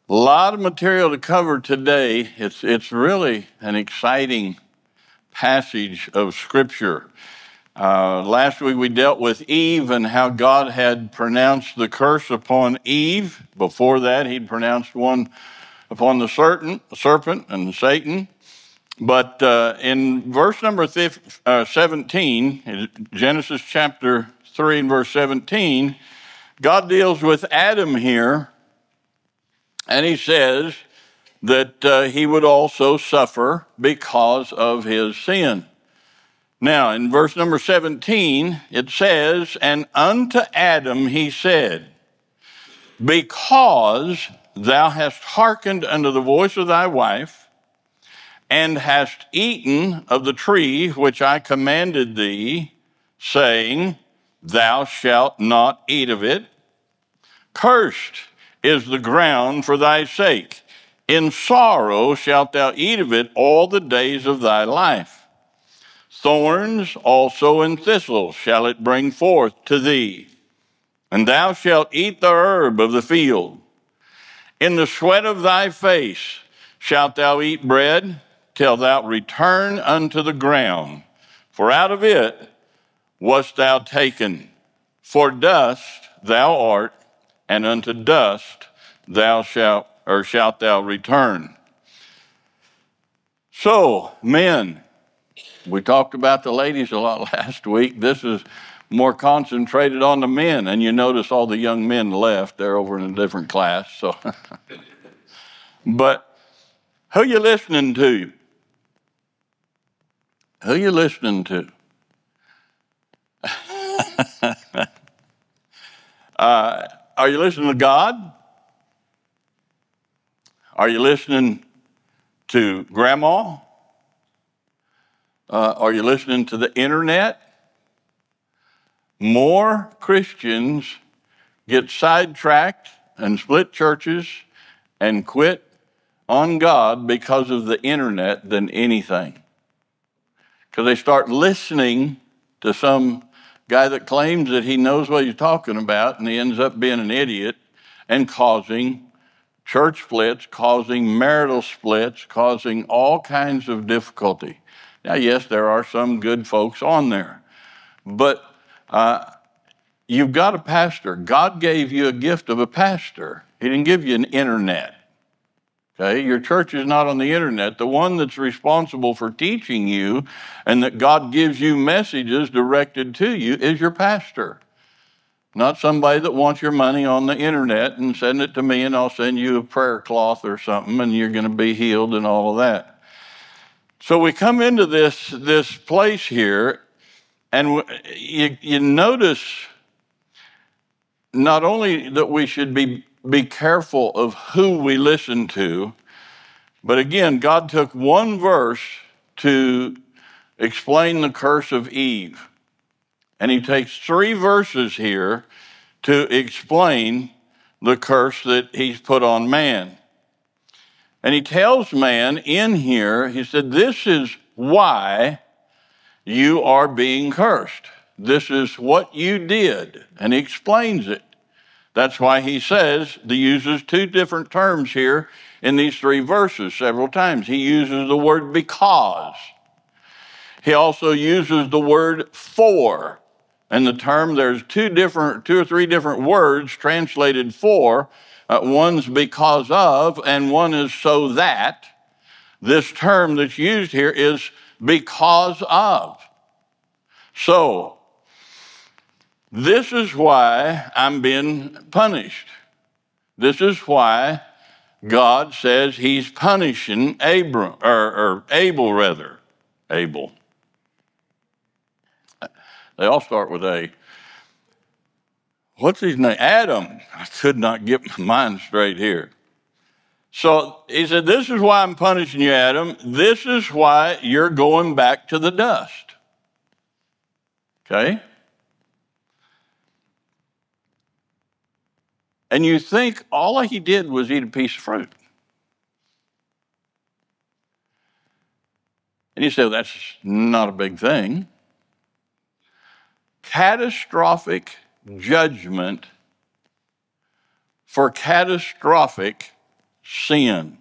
A lot of material to cover today. It's really an exciting passage of Scripture. Last week we dealt with Eve and how God had pronounced the curse upon Eve. Before that, he'd pronounced one upon the serpent and Satan. But in verse number 17, Genesis chapter 3 and verse 17, God deals with Adam here. And he says that he would also suffer because of his sin. Now, in verse number 17, it says, "And unto Adam he said, Because thou hast hearkened unto the voice of thy wife, and hast eaten of the tree which I commanded thee, saying, Thou shalt not eat of it, cursed is the ground for thy sake. In sorrow shalt thou eat of it all the days of thy life. Thorns also and thistles shall it bring forth to thee, and thou shalt eat the herb of the field. In the sweat of thy face shalt thou eat bread, till thou return unto the ground, for out of it wast thou taken. For dust thou art, and unto dust shalt thou return." So, men, we talked about the ladies a lot last week. This is more concentrated on the men, and you notice all the young men left. They're over in a different class. So, but who you listening to? Who you listening to? Are you listening to God? Are you listening to grandma? Are you listening to the internet? More Christians get sidetracked and split churches and quit on God because of the internet than anything. Because they start listening to some guy that claims that he knows what he's talking about, and he ends up being an idiot and causing church splits, causing marital splits, causing all kinds of difficulty. Now, yes, there are some good folks on there, but you've got a pastor. God gave you a gift of a pastor. He didn't give you an internet. Okay, your church is not on the internet. The one that's responsible for teaching you and that God gives you messages directed to you is your pastor. Not somebody that wants your money on the internet and send it to me and I'll send you a prayer cloth or something and you're going to be healed and all of that. So we come into this place here and you notice not only that we should be careful of who we listen to, but again, God took one verse to explain the curse of Eve. And he takes 3 verses here to explain the curse that he's put on man. And he tells man in here, he said, this is why you are being cursed. This is what you did. And he explains it. That's why he says, he uses 2 different terms here in these 3 verses several times. He uses the word because. He also uses the word for. And the term, there's 2 or 3 different words translated for. One's because of, and one is so that. This term that's used here is because of. So, this is why I'm being punished. This is why God says he's punishing Abel. Abel. They all start with A. What's his name? Adam. I could not get my mind straight here. So he said, this is why I'm punishing you, Adam. This is why you're going back to the dust. Okay? And you think all he did was eat a piece of fruit. And you say, well, that's not a big thing. Catastrophic judgment for catastrophic sin.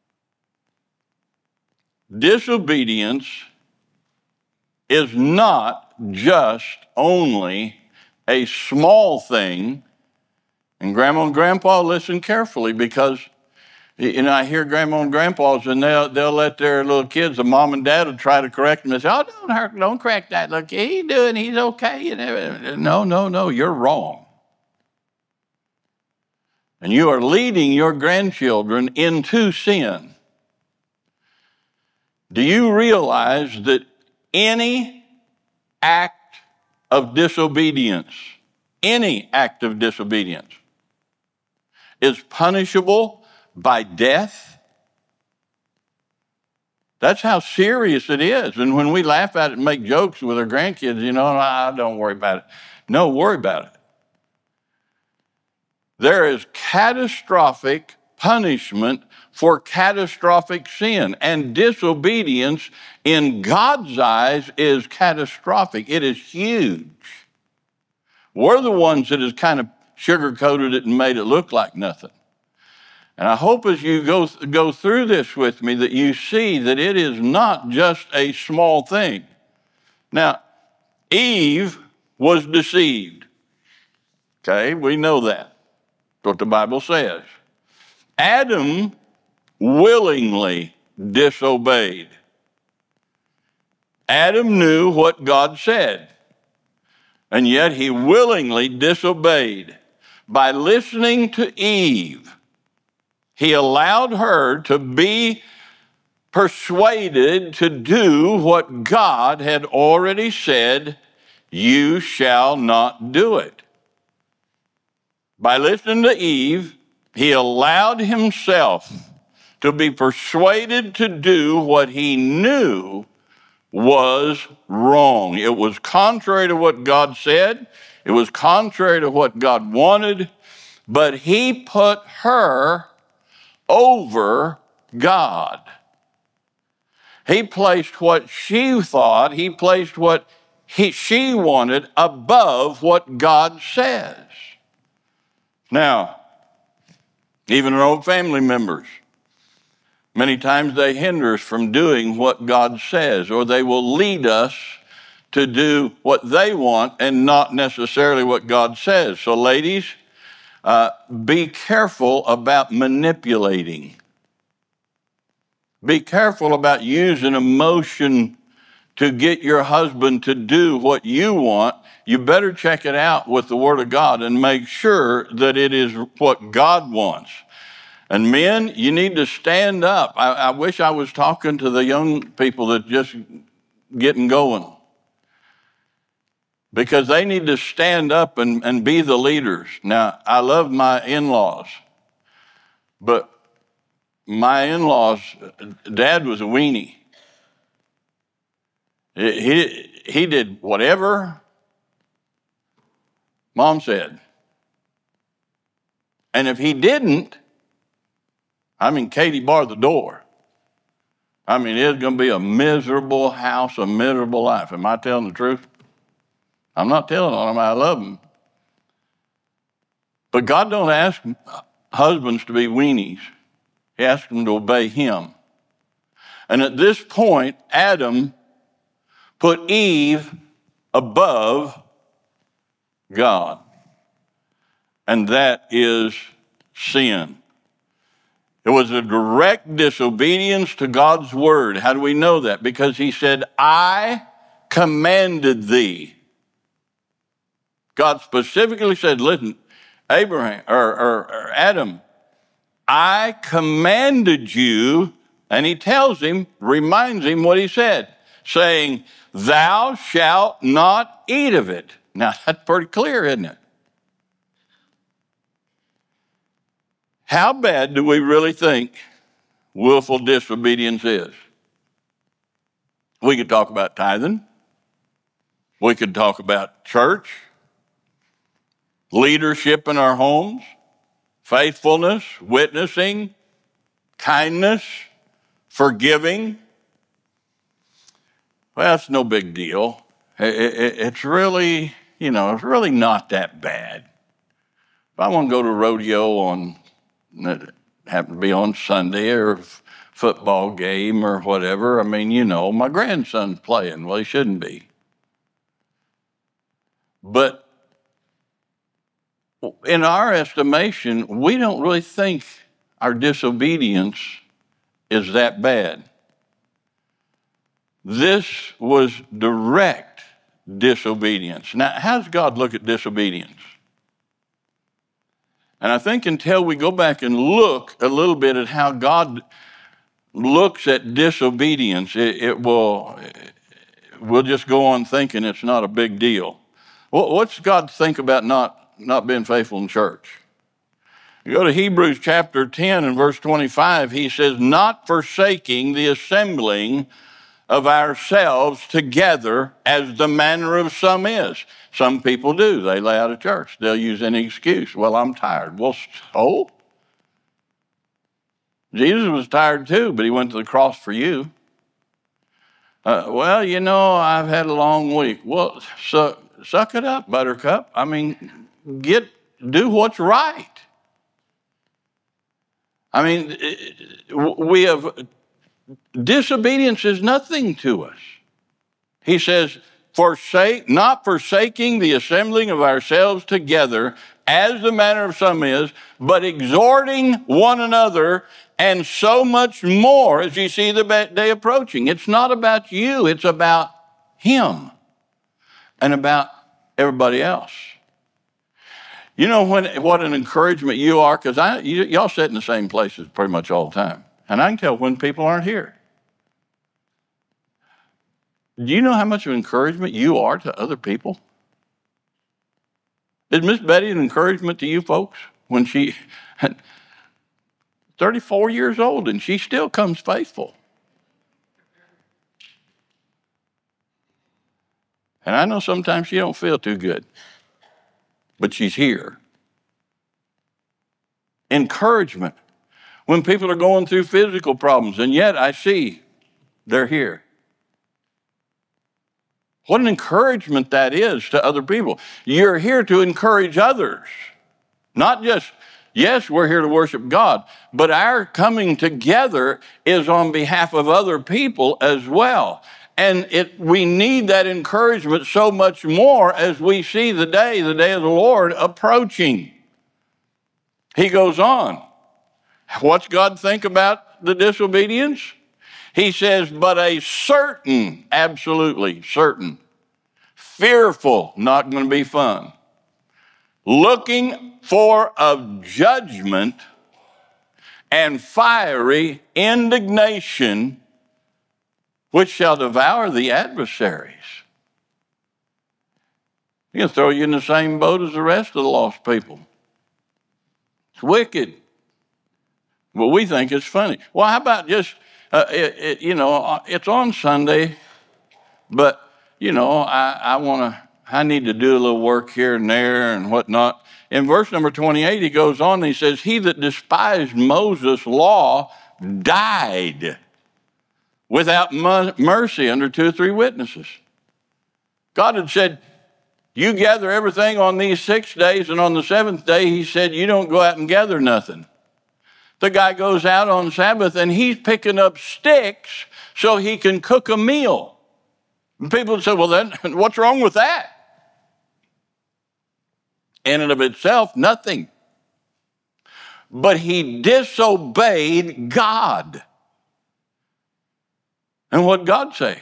Disobedience is not just only a small thing. And Grandma and Grandpa, listen carefully, because I hear Grandma and Grandpas, and they'll let their little kids, the mom and dad, will try to correct them and say, "Oh, don't correct that. Look, he's okay." No, you're wrong. And you are leading your grandchildren into sin. Do you realize that any act of disobedience is punishable by death? That's how serious it is. And when we laugh at it and make jokes with our grandkids, don't worry about it. No, worry about it. There is catastrophic punishment for catastrophic sin, and disobedience in God's eyes is catastrophic. It is huge. We're the ones that has kind of sugar-coated it and made it look like nothing. And I hope as you go through this with me that you see that it is not just a small thing. Now, Eve was deceived. Okay, we know that. That's what the Bible says. Adam willingly disobeyed. Adam knew what God said, and yet he willingly disobeyed. By listening to Eve, he allowed her to be persuaded to do what God had already said, "You shall not do it." By listening to Eve, he allowed himself to be persuaded to do what he knew was wrong. It was contrary to what God said. It was contrary to what God wanted, but he put her over God. He placed what she thought, he placed what she wanted above what God says. Now, even our own family members, many times they hinder us from doing what God says, or they will lead us to do what they want and not necessarily what God says. So ladies, be careful about manipulating. Be careful about using emotion to get your husband to do what you want. You better check it out with the Word of God and make sure that it is what God wants. And men, you need to stand up. I wish I was talking to the young people that just getting going, because they need to stand up and be the leaders. Now, I love my in-laws, but my in-laws, Dad was a weenie. He did whatever Mom said. And if he didn't, Katie barred the door. It's going to be a miserable house, a miserable life. Am I telling the truth? I'm not telling on them. I love them. But God don't ask husbands to be weenies. He asks them to obey him. And at this point, Adam put Eve above God. And that is sin. It was a direct disobedience to God's word. How do we know that? Because he said, "I commanded thee." God specifically said, listen, Abraham or Adam, "I commanded you," and he tells him, reminds him what he said, saying, "Thou shalt not eat of it." Now, that's pretty clear, isn't it? How bad do we really think willful disobedience is? We could talk about tithing. We could talk about church, leadership in our homes, faithfulness, witnessing, kindness, forgiving. Well, that's no big deal. It's really, it's really not that bad. If I want to go to a rodeo on happened to be on Sunday or football game or whatever. I mean, my grandson's playing. Well, he shouldn't be. But in our estimation, we don't really think our disobedience is that bad. This was direct disobedience. Now, how does God look at disobedience? And I think until we go back and look a little bit at how God looks at disobedience, we'll just go on thinking it's not a big deal. What's God think about not being faithful in church? You go to Hebrews chapter 10 and verse 25, he says, not forsaking the assembling of ourselves together as the manner of some is. Some people do. They lay out of church. They'll use any excuse. Well, I'm tired. Well, so? Jesus was tired too, but he went to the cross for you. I've had a long week. Well, so suck it up, buttercup. I mean, do what's right. I mean, disobedience is nothing to us. He says, not forsaking the assembling of ourselves together, as the manner of some is, but exhorting one another, and so much more as you see the day approaching. It's not about you, it's about him and about everybody else. You know what an encouragement you are, because y'all sit in the same places pretty much all the time. And I can tell when people aren't here. Do you know how much of encouragement you are to other people? Is Miss Betty an encouragement to you folks when she 34 years old and she still comes faithful? And I know sometimes she don't feel too good, but she's here. Encouragement. When people are going through physical problems, and yet I see they're here. What an encouragement that is to other people. You're here to encourage others. Not just, yes, we're here to worship God, but our coming together is on behalf of other people as well. And we need that encouragement so much more as we see the day of the Lord approaching. He goes on. What's God think about the disobedience? He says, but a certain, absolutely certain, fearful, not going to be fun, looking for of judgment and fiery indignation, which shall devour the adversaries. He'll throw you in the same boat as the rest of the lost people. It's wicked. Well, we think it's funny. Well, how about just, it's on Sunday, but, I need to do a little work here and there and whatnot. In verse number 28, he goes on and he says, he that despised Moses' law died without mercy under 2 or 3 witnesses. God had said, you gather everything on these 6 days, and on the 7th day, he said, you don't go out and gather nothing. The guy goes out on Sabbath and he's picking up sticks so he can cook a meal. And people say, well, then what's wrong with that? In and of itself, nothing. But he disobeyed God. And what did God say?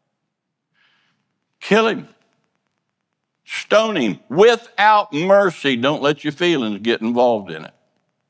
Kill him. Stone him without mercy. Don't let your feelings get involved in it.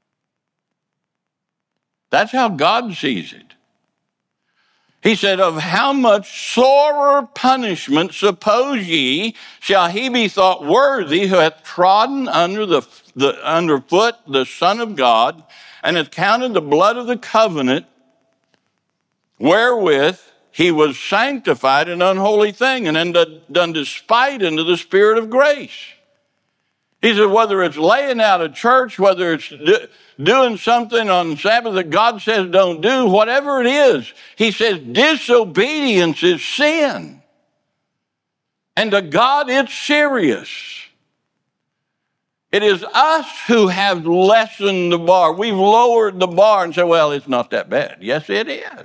That's how God sees it. He said, of how much sorer punishment, suppose ye, shall he be thought worthy who hath trodden underfoot the Son of God, and hath counted the blood of the covenant, wherewith he was sanctified an unholy thing, and then done despite unto the Spirit of grace. He said, whether it's laying out of church, whether it's doing something on Sabbath that God says don't do, whatever it is, he says disobedience is sin. And to God, it's serious. It is us who have lessened the bar. We've lowered the bar and said, well, it's not that bad. Yes, it is.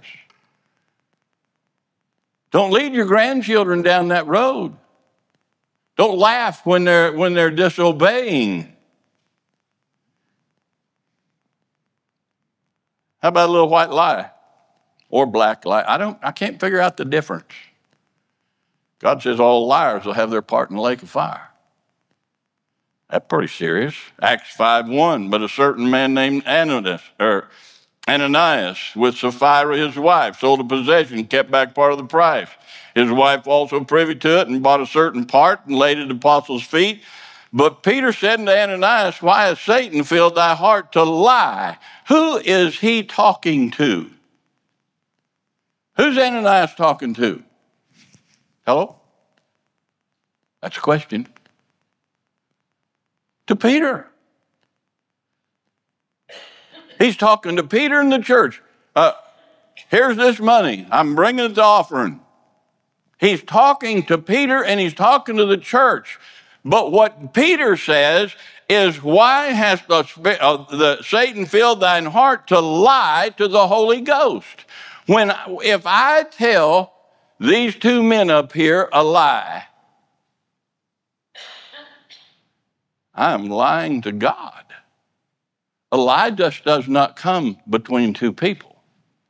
Don't lead your grandchildren down that road. Don't laugh when they're disobeying. How about a little white lie or black lie? I can't figure out the difference. God says all liars will have their part in the lake of fire. That's pretty serious. Acts 5:1, but a certain man named Ananias, with Sapphira his wife, sold a possession, kept back part of the price. His wife also privy to it and bought a certain part and laid it at the apostles' feet. But Peter said unto Ananias, why has Satan filled thy heart to lie? Who is he talking to? Who's Ananias talking to? Hello? That's a question. To Peter. He's talking to Peter in the church. Here's this money. I'm bringing it to offering. He's talking to Peter and he's talking to the church. But what Peter says is, why has the Satan filled thine heart to lie to the Holy Ghost? If I tell these two men up here a lie, I'm lying to God. A lie just does not come between two people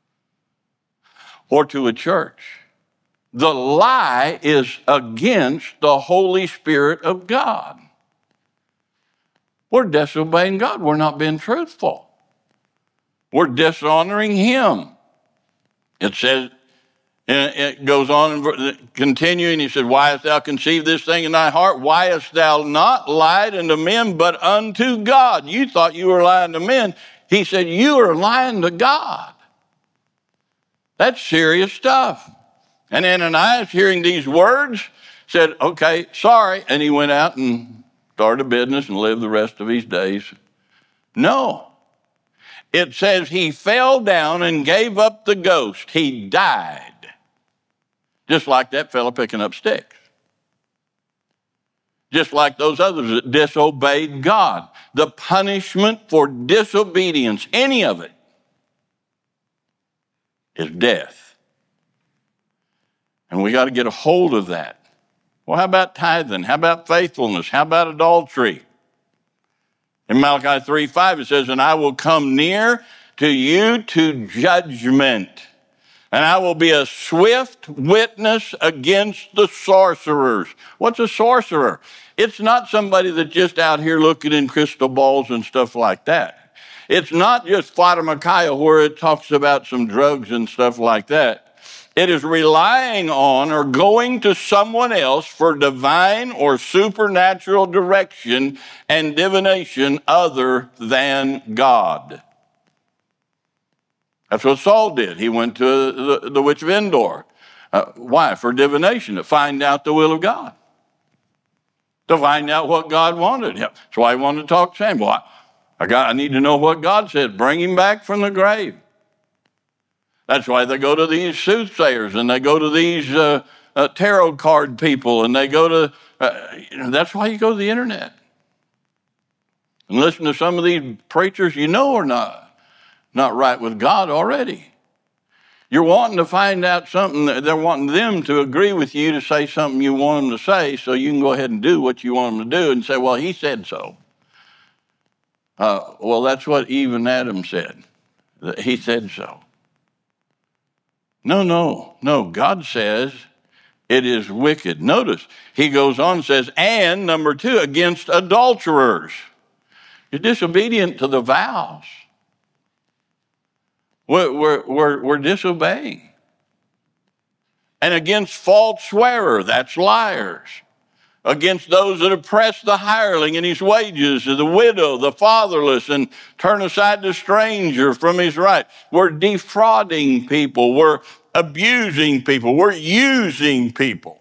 or to a church. The lie is against the Holy Spirit of God. We're disobeying God. We're not being truthful. We're dishonoring Him. It says, and it goes on and continuing, he said, why hast thou conceived this thing in thy heart? Why hast thou not lied unto men, but unto God? You thought you were lying to men. He said, you are lying to God. That's serious stuff. And Ananias, hearing these words, said, okay, sorry. And he went out and started a business and lived the rest of his days. No. It says he fell down and gave up the ghost. He died. Just like that fellow picking up sticks. Just like those others that disobeyed God. The punishment for disobedience, any of it, is death. And we got to get a hold of that. Well, how about tithing? How about faithfulness? How about adultery? In Malachi 3:5 it says, and I will come near to you to judgment. And I will be a swift witness against the sorcerers. What's a sorcerer? It's not somebody that's just out here looking in crystal balls and stuff like that. It's not just Fata Micaiah where it talks about some drugs and stuff like that. It is relying on or going to someone else for divine or supernatural direction and divination other than God. That's what Saul did. He went to the witch of Endor. Why? For divination, to find out the will of God. To find out what God wanted. That's why he wanted to talk to Samuel. I need to know what God said. Bring him back from the grave. That's why they go to these soothsayers and they go to these tarot card people and they go to, that's why you go to the internet. And listen to some of these preachers you know are not right with God already. You're wanting to find out something, they're wanting them to agree with you to say something you want them to say so you can go ahead and do what you want them to do and say, well, he said so. Well, that's what Eve and Adam said. He said so. No. God says it is wicked. Notice, he goes on and says, and number 2, against adulterers. You're disobedient to the vows. We're disobeying. And against false swearer, that's liars. Against those that oppress the hireling and his wages, the widow, the fatherless, and turn aside the stranger from his right. We're defrauding people. We're abusing people. We're using people.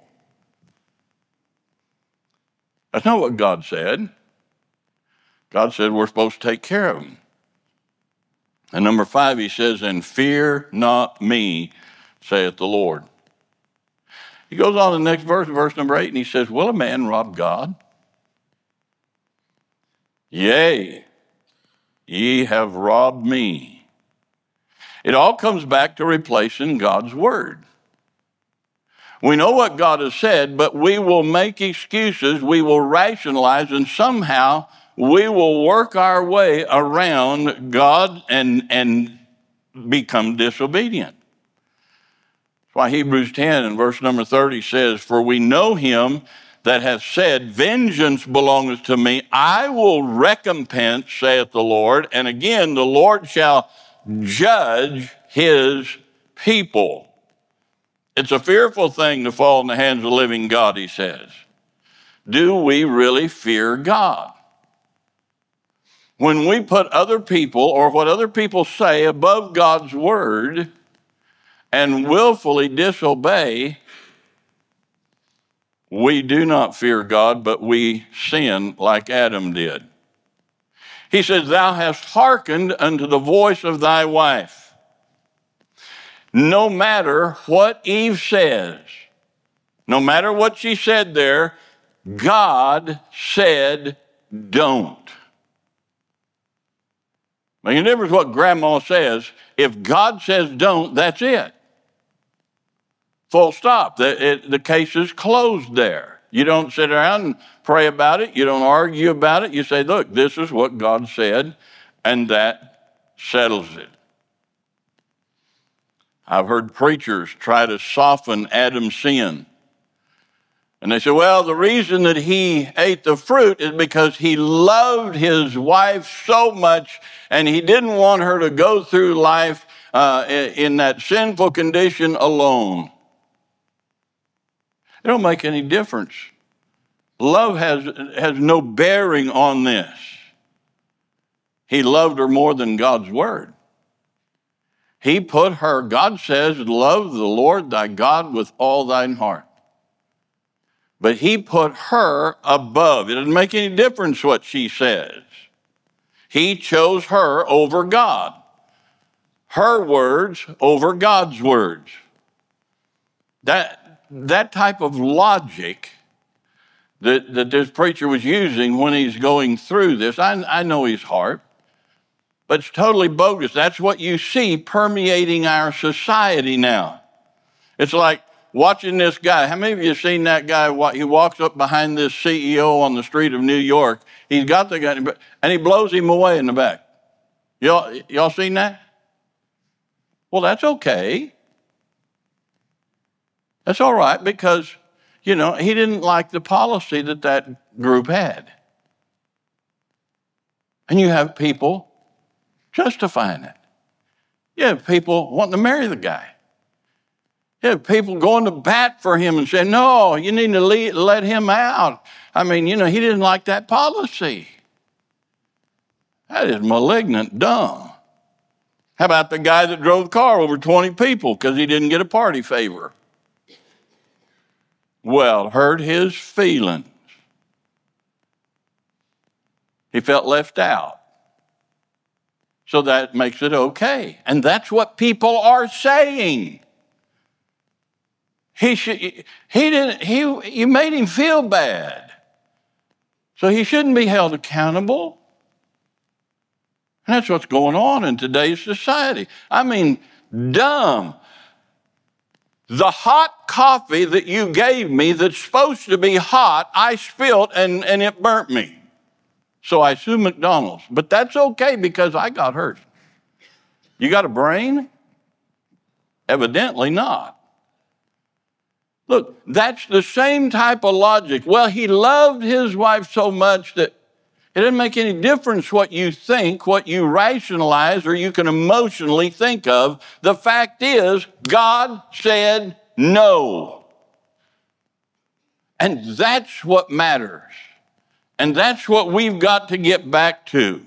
That's not what God said. God said we're supposed to take care of them. And number 5, he says, and fear not me, saith the Lord. He goes on to the next verse number 8, and he says, will a man rob God? Yea, ye have robbed me. It all comes back to replacing God's word. We know what God has said, but we will make excuses, we will rationalize, and somehow we will work our way around God and become disobedient. That's why Hebrews 10 and verse number 30 says, "For we know him that hath said, Vengeance belongeth to me, I will recompense, saith the Lord, and again the Lord shall judge his people." It's a fearful thing to fall in the hands of the living God, he says. Do we really fear God? When we put other people or what other people say above God's word and willfully disobey, we do not fear God, but we sin like Adam did. He says, "Thou hast hearkened unto the voice of thy wife." No matter what Eve says, no matter what she said there, God said, don't. Making a difference what grandma says. If God says don't, that's it. Full stop. The case is closed there. You don't sit around and pray about it. You don't argue about it. You say, look, this is what God said, and that settles it. I've heard preachers try to soften Adam's sin. And they say, well, the reason that he ate the fruit is because he loved his wife so much and he didn't want her to go through life in that sinful condition alone. It don't make any difference. Love has no bearing on this. He loved her more than God's word. He put her, God says, love the Lord thy God with all thine heart. But he put her above. It doesn't make any difference what she says. He chose her over God. Her words over God's words. That type of logic that this preacher was using when he's going through this, I know his heart. But it's totally bogus. That's what you see permeating our society now. It's like watching this guy. How many of you have seen that guy? He walks up behind this CEO on the street of New York. He's got the guy, and he blows him away in the back. Y'all seen that? Well, that's okay. That's all right because, he didn't like the policy that group had. And you have people justifying it. You have people wanting to marry the guy. You have people going to bat for him and saying, no, you need to let him out. I mean, he didn't like that policy. That is malignant, dumb. How about the guy that drove the car over 20 people because he didn't get a party favor? Well, hurt his feelings. He felt left out. So that makes it okay. And that's what people are saying. You made him feel bad. So he shouldn't be held accountable. And that's what's going on in today's society. I mean, dumb. The hot coffee that you gave me that's supposed to be hot, I spilled and it burnt me. So I sue McDonald's. But that's okay because I got hurt. You got a brain? Evidently not. Look, that's the same type of logic. Well, he loved his wife so much that it doesn't make any difference what you think, what you rationalize, or you can emotionally think of. The fact is, God said no. And that's what matters. And that's what we've got to get back to.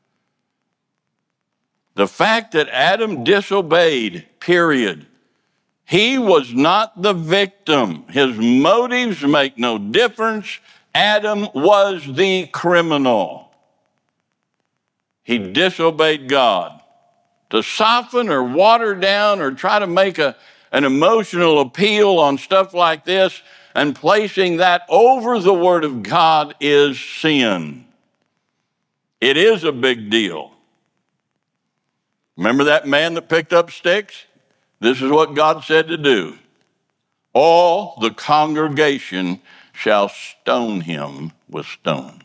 The fact that Adam disobeyed, period. He was not the victim. His motives make no difference. Adam was the criminal. He disobeyed God. To soften or water down or try to make an emotional appeal on stuff like this and placing that over the Word of God is sin. It is a big deal. Remember that man that picked up sticks? This is what God said to do. All the congregation shall stone him with stones.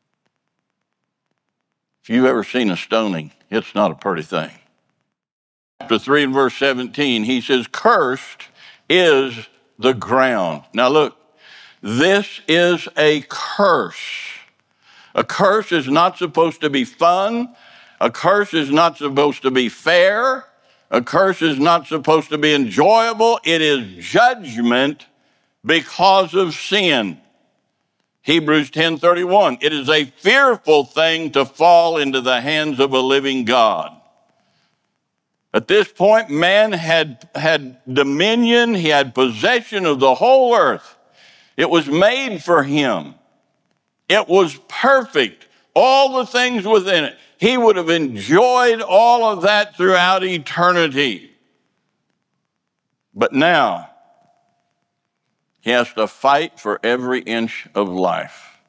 If you've ever seen a stoning, it's not a pretty thing. Chapter 3 and verse 17, he says, cursed is the ground. Now look, this is a curse. A curse is not supposed to be fun. A curse is not supposed to be fair. A curse is not supposed to be enjoyable. It is judgment because of sin. Hebrews 10:31, it is a fearful thing to fall into the hands of a living God. At this point, man had dominion. He had possession of the whole earth. It was made for him. It was perfect. All the things within it. He would have enjoyed all of that throughout eternity. But now, he has to fight for every inch of life.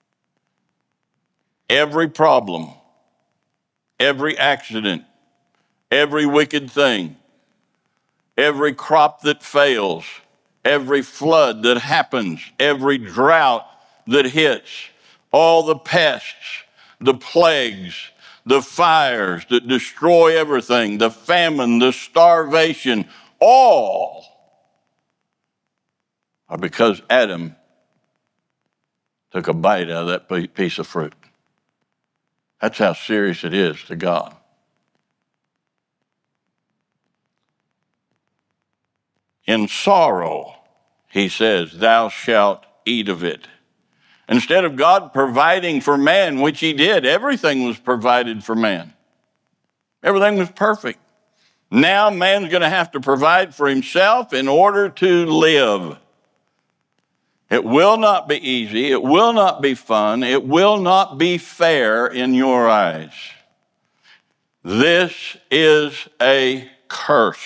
Every problem, every accident, every wicked thing, every crop that fails, every flood that happens, every drought that hits, all the pests, the plagues, the fires that destroy everything, the famine, the starvation, all are because Adam took a bite out of that piece of fruit. That's how serious it is to God. In sorrow, he says, thou shalt eat of it. Instead of God providing for man, which he did, everything was provided for man. Everything was perfect. Now man's going to have to provide for himself in order to live. It will not be easy. It will not be fun. It will not be fair in your eyes. This is a curse.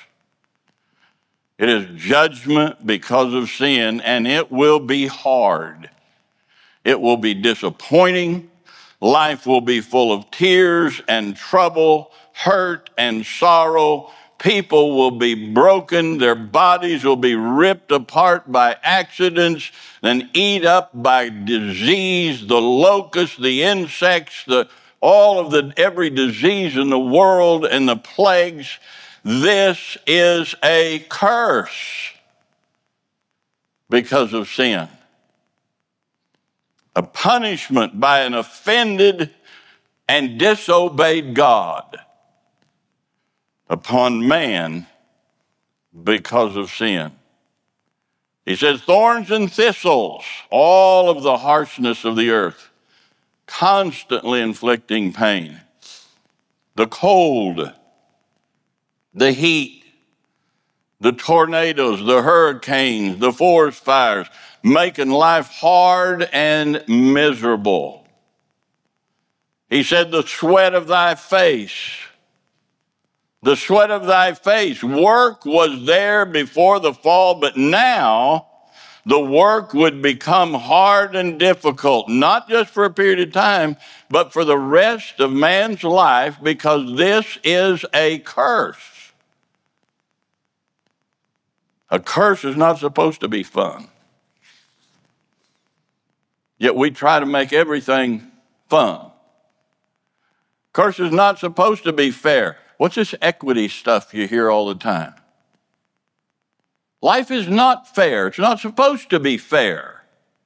It is judgment because of sin, and it will be hard. It will be disappointing. Life will be full of tears and trouble, hurt and sorrow. People will be broken. Their bodies will be ripped apart by accidents and eat up by disease, the locusts, the insects, every disease in the world and the plagues. This is a curse because of sin. A punishment by an offended and disobeyed God upon man because of sin. He says, thorns and thistles, all of the harshness of the earth, constantly inflicting pain. The cold, the heat, the tornadoes, the hurricanes, the forest fires, making life hard and miserable. He said, the sweat of thy face. The sweat of thy face. Work was there before the fall, but now the work would become hard and difficult, not just for a period of time, but for the rest of man's life, because this is a curse. A curse is not supposed to be fun. Yet we try to make everything fun. Curse is not supposed to be fair. What's this equity stuff you hear all the time? Life is not fair. It's not supposed to be fair.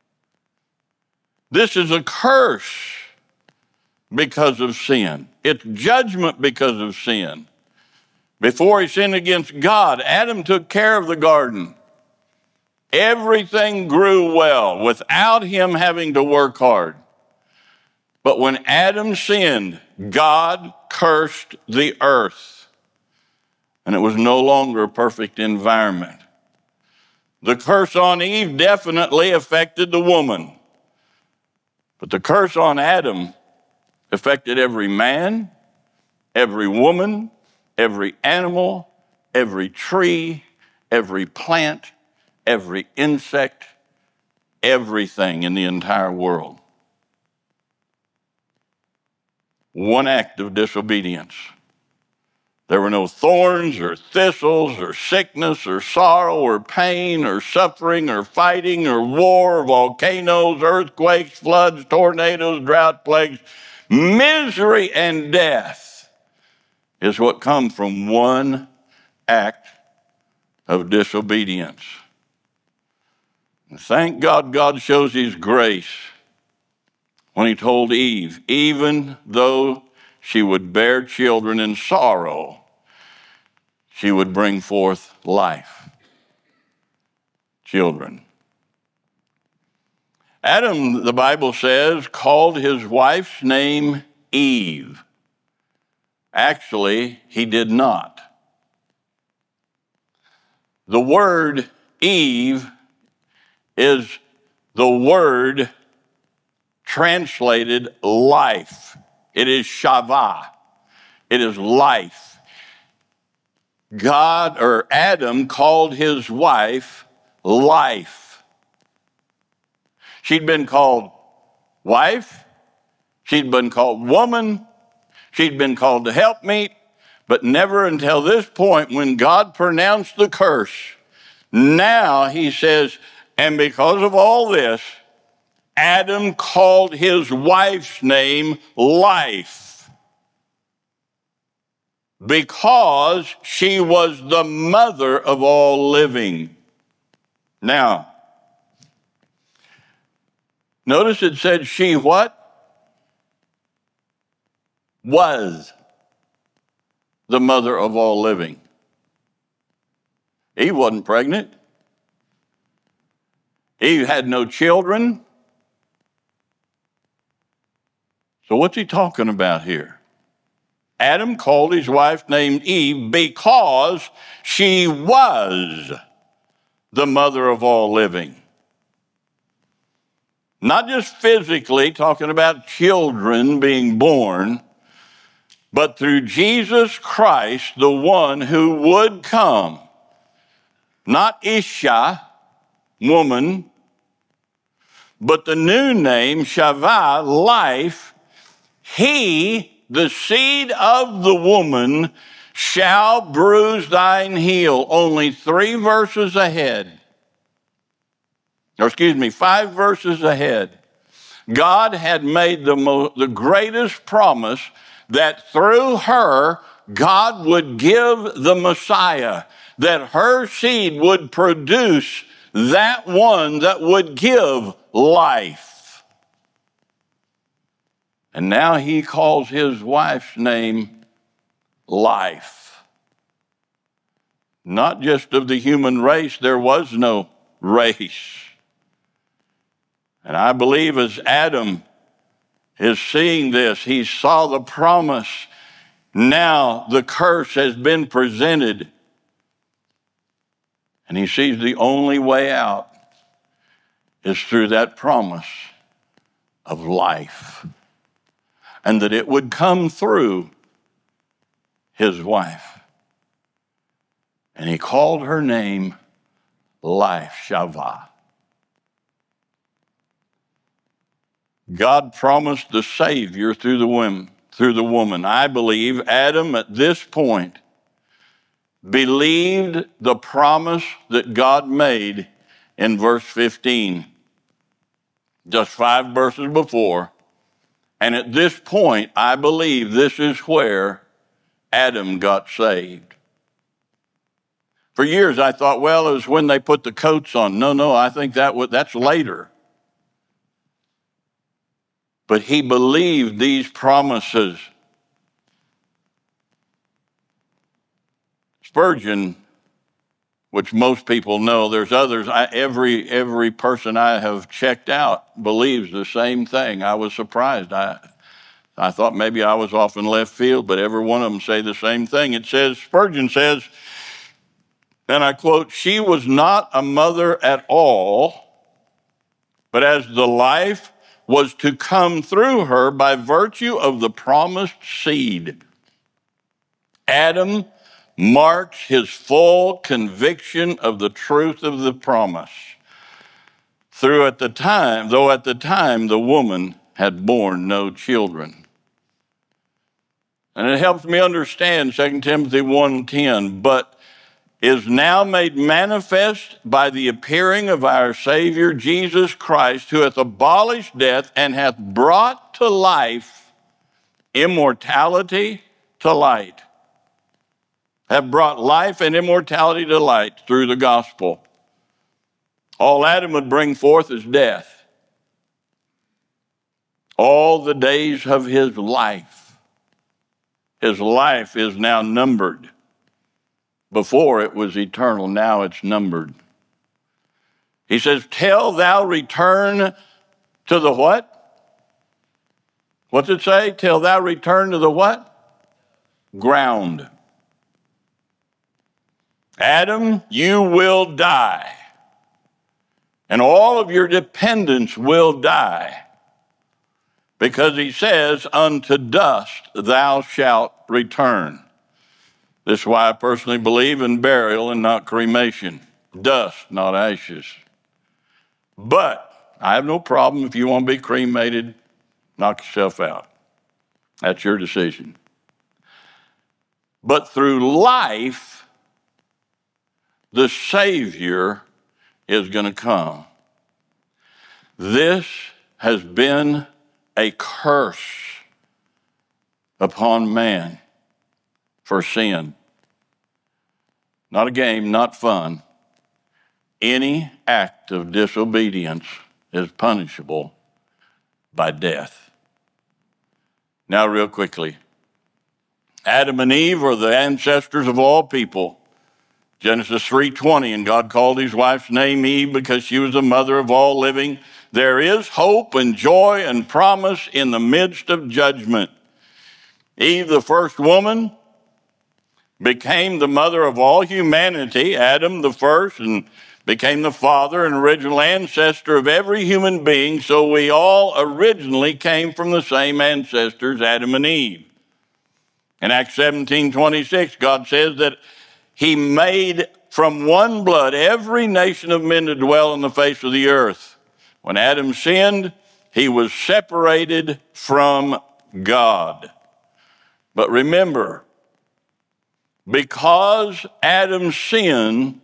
This is a curse because of sin. It's judgment because of sin. Before he sinned against God, Adam took care of the garden. Everything grew well without him having to work hard. But when Adam sinned, God cursed the earth, and it was no longer a perfect environment. The curse on Eve definitely affected the woman, but the curse on Adam affected every man, every woman, every animal, every tree, every plant, every insect, everything in the entire world. One act of disobedience. There were no thorns or thistles or sickness or sorrow or pain or suffering or fighting or war or volcanoes, earthquakes, floods, tornadoes, drought, plagues. Misery and death is what come from one act of disobedience. And thank God, God shows his grace when he told Eve, even though she would bear children in sorrow, she would bring forth life. Children. Adam, the Bible says, called his wife's name Eve. Actually, he did not. The word Eve is the word translated life. It is shavah. It is life. God, or Adam, called his wife life. She'd been called wife. She'd been called woman. She'd been called the helpmeet. But never until this point when God pronounced the curse. Now he says, and because of all this, Adam called his wife's name life, because she was the mother of all living. Now, notice it said she what? Was the mother of all living. Eve wasn't pregnant. Eve had no children. So what's he talking about here? Adam called his wife named Eve because she was the mother of all living. Not just physically talking about children being born, but through Jesus Christ, the one who would come. Not Isha, woman, but the new name, Shavah, life. He, the seed of the woman, shall bruise thine heel. Only 5 verses ahead. God had made the greatest promise that through her, God would give the Messiah, that her seed would produce that one that would give life. And now he calls his wife's name life. Not just of the human race, there was no race. And I believe as Adam is seeing this, he saw the promise. Now the curse has been presented. And he sees the only way out is through that promise of life. And that it would come through his wife. And he called her name Life, Shavah. God promised the Savior through the woman. I believe Adam at this point believed the promise that God made in verse 15, just 5 verses before. And at this point, I believe this is where Adam got saved. For years, I thought, well, it was when they put the coats on. No, I think that's later. But he believed these promises. Spurgeon, which most people know, there's others, every person I have checked out believes the same thing. I was surprised. I thought maybe I was off in left field, but every one of them say the same thing. It says, Spurgeon says, and I quote, "She was not a mother at all, but as the life was to come through her by virtue of the promised seed. Adam marks his full conviction of the truth of the promise. Though at the time the woman had borne no children." And it helps me understand 2 Timothy 1:10, but is now made manifest by the appearing of our Savior Jesus Christ, who hath abolished death and hath brought to life immortality to light. Have brought life and immortality to light through the gospel. All Adam would bring forth is death. All the days of his life. His life is now numbered. Before it was eternal, now it's numbered. He says, till thou return to the what? What's it say? Till thou return to the what? Ground. Adam, you will die. And all of your dependents will die. Because he says, unto dust thou shalt return. This is why I personally believe in burial and not cremation. Dust, not ashes. But I have no problem if you want to be cremated, knock yourself out. That's your decision. But through life, the Savior is going to come. This has been a curse upon man for sin. Not a game, not fun. Any act of disobedience is punishable by death. Now, real quickly, Adam and Eve are the ancestors of all people. Genesis 3:20, and God called his wife's name Eve because she was the mother of all living. There is hope and joy and promise in the midst of judgment. Eve, the first woman, became the mother of all humanity. Adam, the first, and became the father and original ancestor of every human being. So we all originally came from the same ancestors, Adam and Eve. In Acts 17:26, God says that he made from one blood every nation of men to dwell on the face of the earth. When Adam sinned, he was separated from God. But remember, because Adam's sin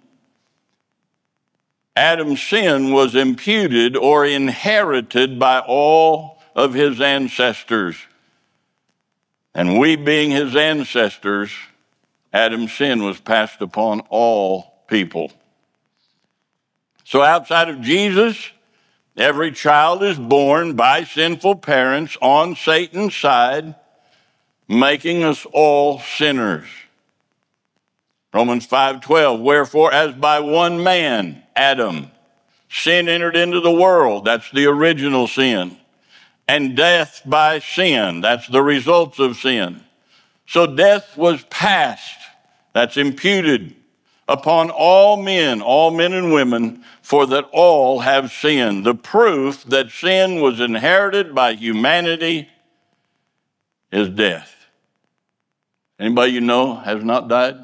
was imputed or inherited by all of his ancestors. And we being his ancestors, Adam's sin was passed upon all people. So outside of Jesus, every child is born by sinful parents on Satan's side, making us all sinners. Romans 5:12, wherefore as by one man, Adam, sin entered into the world, that's the original sin, and death by sin, that's the results of sin. So death was passed, that's imputed upon all men and women, for that all have sinned. The proof that sin was inherited by humanity is death. Anybody you know has not died?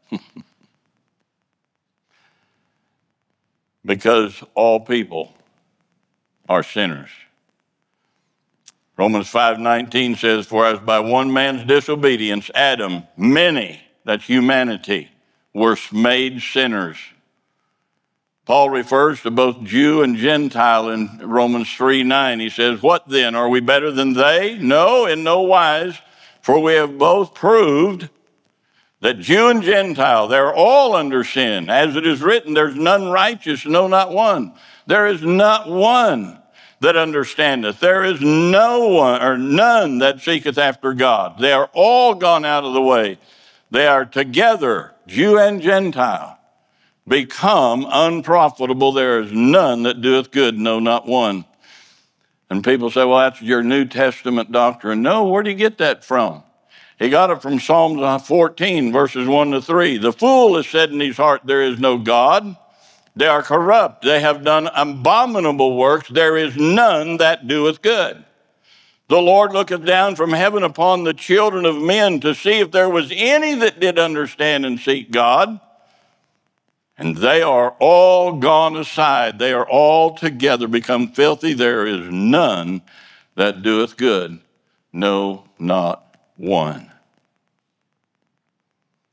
Because all people are sinners. Romans 5:19 says, for as by one man's disobedience, Adam, many, that's humanity, were made sinners. Paul refers to both Jew and Gentile in Romans 3:9. He says, what then? Are we better than they? No, in no wise, for we have both proved that Jew and Gentile, they're all under sin. As it is written, there's none righteous, no, not one. There is not one that understandeth. There is no one or none that seeketh after God. They are all gone out of the way. They are together, Jew and Gentile, become unprofitable. There is none that doeth good, no, not one. And people say, well, that's your New Testament doctrine. No, where do you get that from? He got it from Psalms 14, verses 1-3. The fool has said in his heart, there is no God. They are corrupt. They have done abominable works. There is none that doeth good. The Lord looketh down from heaven upon the children of men to see if there was any that did understand and seek God. And they are all gone aside. They are all together become filthy. There is none that doeth good. No, not one.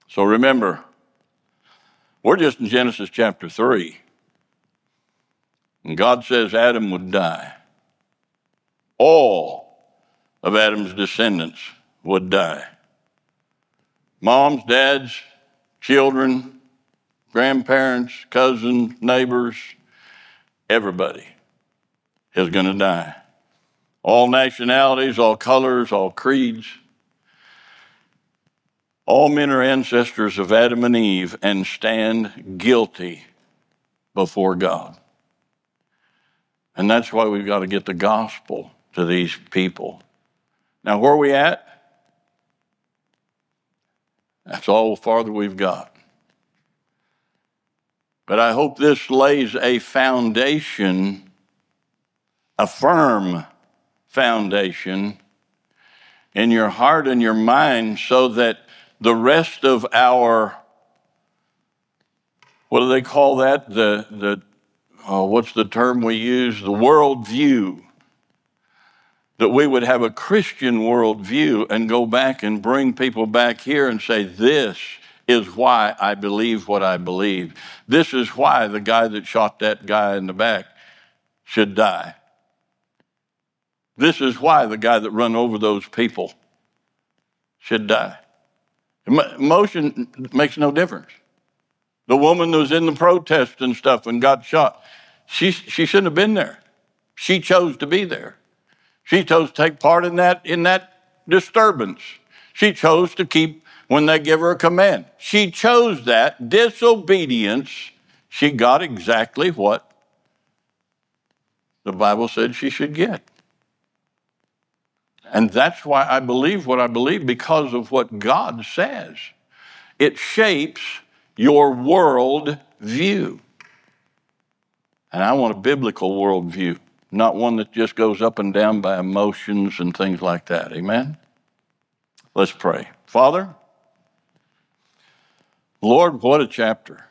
So remember, we're just in Genesis chapter 3. And God says Adam would die. All of Adam's descendants would die. Moms, dads, children, grandparents, cousins, neighbors, everybody is going to die. All nationalities, all colors, all creeds. All men are ancestors of Adam and Eve and stand guilty before God. And that's why we've got to get the gospel to these people. Now, where are we at? That's all the farther we've got. But I hope this lays a foundation, a firm foundation in your heart and your mind so that the rest of our, what do they call that? What's the term we use? The worldview. That we would have a Christian worldview and go back and bring people back here and say, this is why I believe what I believe. This is why the guy that shot that guy in the back should die. This is why the guy that run over those people should die. Emotion makes no difference. The woman that was in the protest and stuff and got shot, she shouldn't have been there. She chose to be there. She chose to take part in that disturbance. She chose to keep when they give her a command. She chose that disobedience. She got exactly what the Bible said she should get. And that's why I believe what I believe, because of what God says. It shapes your world view. And I want a biblical worldview. Not one that just goes up and down by emotions and things like that. Amen? Let's pray. Father, Lord, what a chapter.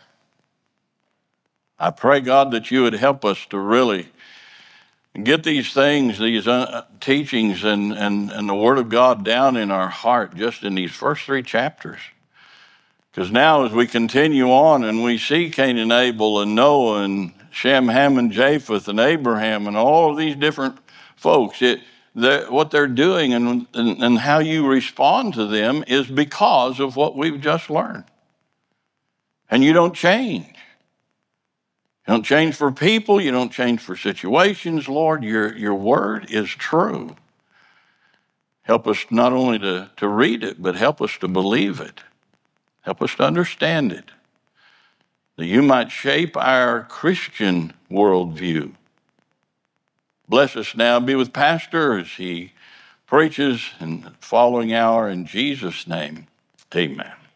I pray, God, that you would help us to really get these things, these teachings and the Word of God down in our heart just in these first 3 chapters. Because now as we continue on and we see Cain and Abel and Noah and Shem, Ham, and Japheth, and Abraham, and all of these different folks, what they're doing and how you respond to them is because of what we've just learned. And you don't change. You don't change for people. You don't change for situations, Lord. Your word is true. Help us not only to read it, but help us to believe it. Help us to understand it, that you might shape our Christian worldview. Bless us now. Be with Pastor as he preaches in the following hour. In Jesus' name, amen.